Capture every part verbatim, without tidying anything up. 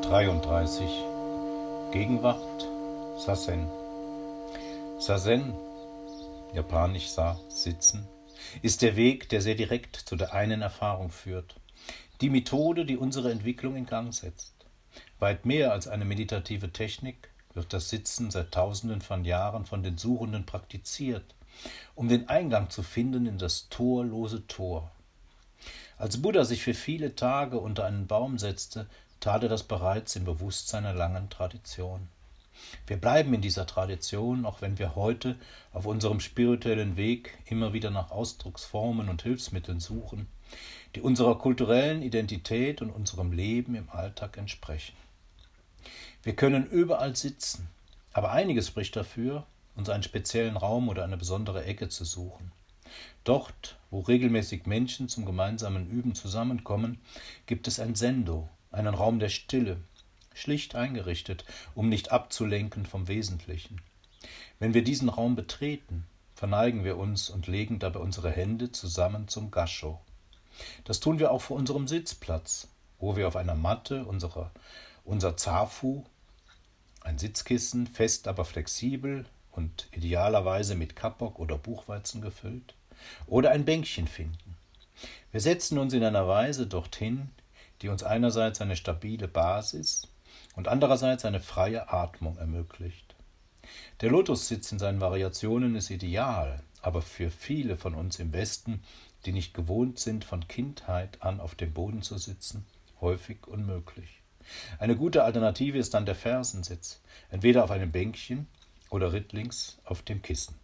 dreiunddreißig. Gegenwart, Zazen. Zazen, japanisch Sa, sitzen, ist der Weg, der sehr direkt zu der einen Erfahrung führt. Die Methode, die unsere Entwicklung in Gang setzt. Weit mehr als eine meditative Technik wird das Sitzen seit Tausenden von Jahren von den Suchenden praktiziert, um den Eingang zu finden in das torlose Tor. Als Buddha sich für viele Tage unter einen Baum setzte, tat er das bereits im Bewusstsein einer langen Tradition. Wir bleiben in dieser Tradition, auch wenn wir heute auf unserem spirituellen Weg immer wieder nach Ausdrucksformen und Hilfsmitteln suchen, die unserer kulturellen Identität und unserem Leben im Alltag entsprechen. Wir können überall sitzen, aber einiges spricht dafür, uns einen speziellen Raum oder eine besondere Ecke zu suchen. Dort, wo regelmäßig Menschen zum gemeinsamen Üben zusammenkommen, gibt es ein Sendo, einen Raum der Stille, schlicht eingerichtet, um nicht abzulenken vom Wesentlichen. Wenn wir diesen Raum betreten, verneigen wir uns und legen dabei unsere Hände zusammen zum Gassho. Das tun wir auch vor unserem Sitzplatz, wo wir auf einer Matte unsere, unser Zafu, ein Sitzkissen, fest aber flexibel und idealerweise mit Kapok oder Buchweizen gefüllt, oder ein Bänkchen finden. Wir setzen uns in einer Weise dorthin, die uns einerseits eine stabile Basis und andererseits eine freie Atmung ermöglicht. Der Lotussitz in seinen Variationen ist ideal, aber für viele von uns im Westen, die nicht gewohnt sind, von Kindheit an auf dem Boden zu sitzen, häufig unmöglich. Eine gute Alternative ist dann der Fersensitz, entweder auf einem Bänkchen oder rittlings auf dem Kissen.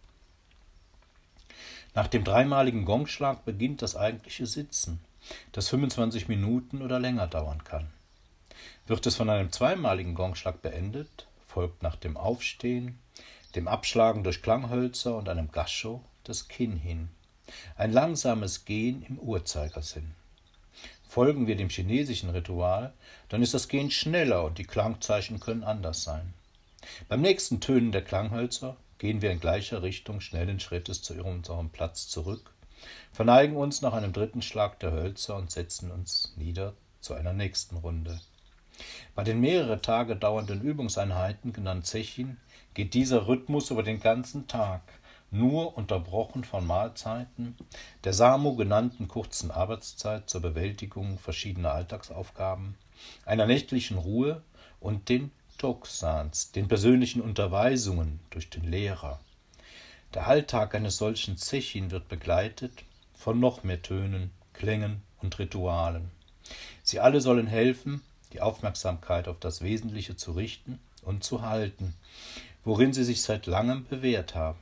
Nach dem dreimaligen Gongschlag beginnt das eigentliche Sitzen, das fünfundzwanzig Minuten oder länger dauern kann. Wird es von einem zweimaligen Gongschlag beendet, folgt nach dem Aufstehen, dem Abschlagen durch Klanghölzer und einem Gassho das Kinn hin. Ein langsames Gehen im Uhrzeigersinn. Folgen wir dem chinesischen Ritual, dann ist das Gehen schneller und die Klangzeichen können anders sein. Beim nächsten Tönen der Klanghölzer gehen wir in gleicher Richtung schnellen Schrittes zu unserem Platz zurück, verneigen uns nach einem dritten Schlag der Hölzer und setzen uns nieder zu einer nächsten Runde. Bei den mehrere Tage dauernden Übungseinheiten, genannt Zechin, geht dieser Rhythmus über den ganzen Tag, nur unterbrochen von Mahlzeiten, der Samu genannten kurzen Arbeitszeit zur Bewältigung verschiedener Alltagsaufgaben, einer nächtlichen Ruhe und den Tokusans, den persönlichen Unterweisungen durch den Lehrer. Der Alltag eines solchen Zechin wird begleitet von noch mehr Tönen, Klängen und Ritualen. Sie alle sollen helfen, die Aufmerksamkeit auf das Wesentliche zu richten und zu halten, worin sie sich seit langem bewährt haben.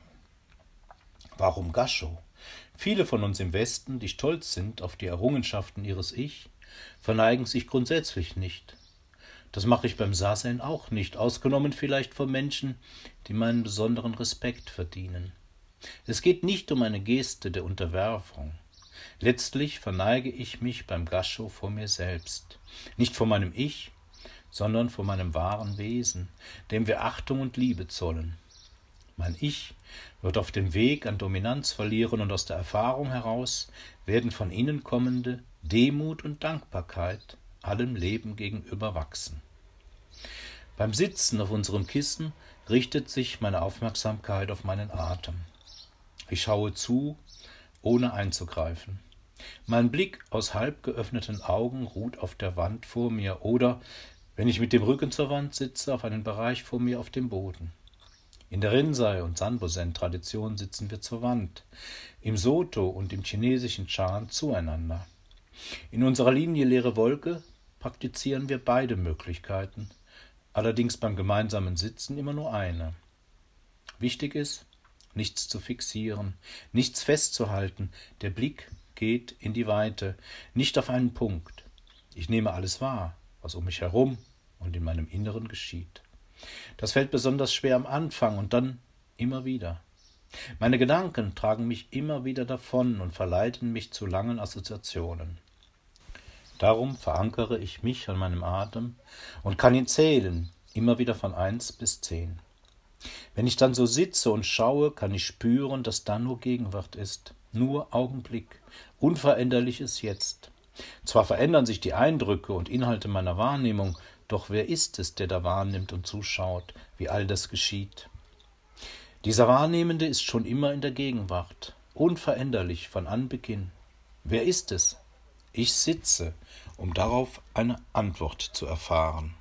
Warum Gassho? Viele von uns im Westen, die stolz sind auf die Errungenschaften ihres Ich, verneigen sich grundsätzlich nicht. Das mache ich beim Zazen auch nicht, ausgenommen vielleicht von Menschen, die meinen besonderen Respekt verdienen. Es geht nicht um eine Geste der Unterwerfung. Letztlich verneige ich mich beim Gassho vor mir selbst, nicht vor meinem Ich, sondern vor meinem wahren Wesen, dem wir Achtung und Liebe zollen. Mein Ich wird auf dem Weg an Dominanz verlieren und aus der Erfahrung heraus werden von innen kommende Demut und Dankbarkeit allem Leben gegenüber wachsen. Beim Sitzen auf unserem Kissen richtet sich meine Aufmerksamkeit auf meinen Atem. Ich schaue zu, ohne einzugreifen. Mein Blick aus halb geöffneten Augen ruht auf der Wand vor mir oder, wenn ich mit dem Rücken zur Wand sitze, auf einen Bereich vor mir auf dem Boden. In der Rinzai- und Sanbozen-Tradition sitzen wir zur Wand, im Soto und im chinesischen Chan zueinander. In unserer Linie Leere Wolke praktizieren wir beide Möglichkeiten, allerdings beim gemeinsamen Sitzen immer nur eine. Wichtig ist, nichts zu fixieren, nichts festzuhalten, der Blick geht in die Weite, nicht auf einen Punkt. Ich nehme alles wahr, was um mich herum und in meinem Inneren geschieht. Das fällt besonders schwer am Anfang und dann immer wieder. Meine Gedanken tragen mich immer wieder davon und verleiten mich zu langen Assoziationen. Darum verankere ich mich an meinem Atem und kann ihn zählen, immer wieder von eins bis zehn. Wenn ich dann so sitze und schaue, kann ich spüren, dass da nur Gegenwart ist, nur Augenblick, unveränderliches Jetzt. Zwar verändern sich die Eindrücke und Inhalte meiner Wahrnehmung, Doch wer ist es, der da wahrnimmt und zuschaut, wie all das geschieht? Dieser Wahrnehmende ist schon immer in der Gegenwart, unveränderlich von Anbeginn. Wer ist es? Ich sitze, um darauf eine Antwort zu erfahren.